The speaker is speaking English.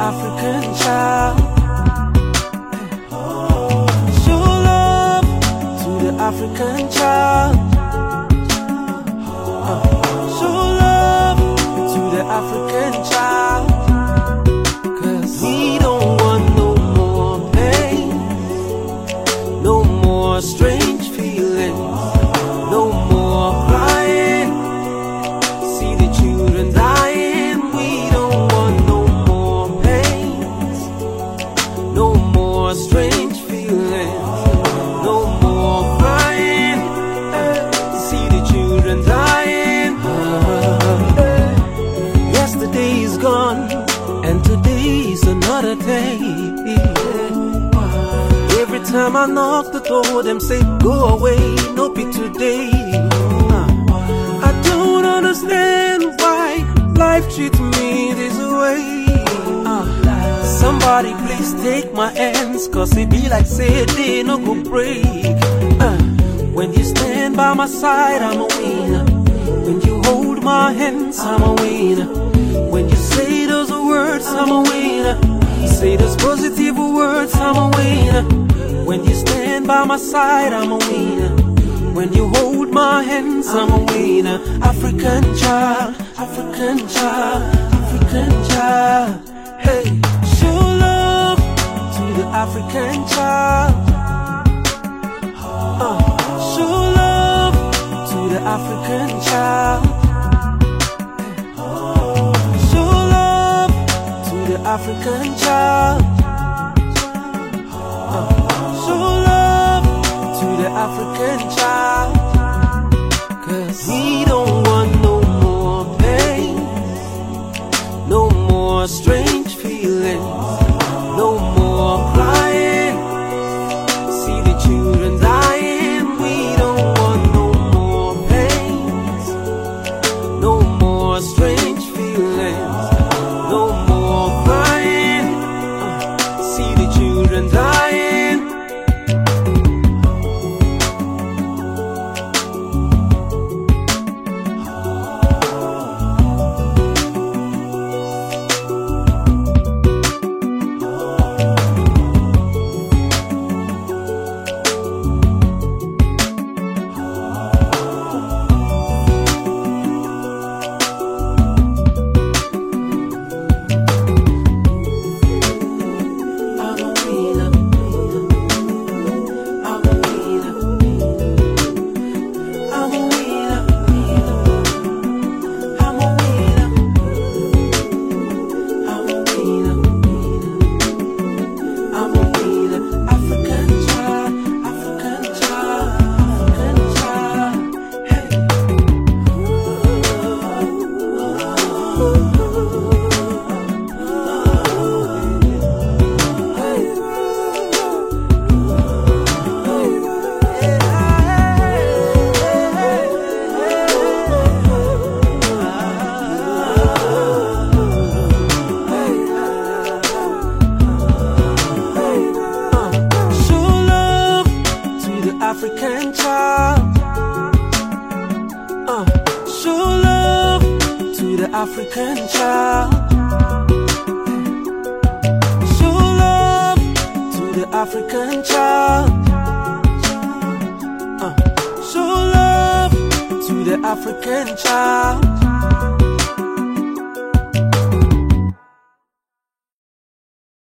African child. Show love to the African child. Show love to the African child. 'Cause we don't want no more pain, no more strange feelings, no more crying. See the children dying. We don't want no more pains, no more strange feelings, no more crying. See the children dying. Yesterday is gone, and today's another day. Every time I knock the door, them say, go away, no be today. I don't understand why life treats me this way. Somebody please take my hands, 'cause it be like say they no go break. When you stand by my side, I'm a winner. When you hold my hands, I'm a winner. When you say those words, I'm a winner. Say those positive words, I'm a winner. When you stand by my side, I'm a winner. When you hold my hands, I'm a winner. African child, African child, African child. Hey, show love to the African child. Show love to the African child. Show love to the African child. Show love to the African child. 'Cause we don't want no more pain, no more strange feelings, no more crying. See the children dying. We don't want no more pains, no more strange feelings, no more crying. See the children dying. African child. Show love to the African child. Show love to the African child. Show love to the African child.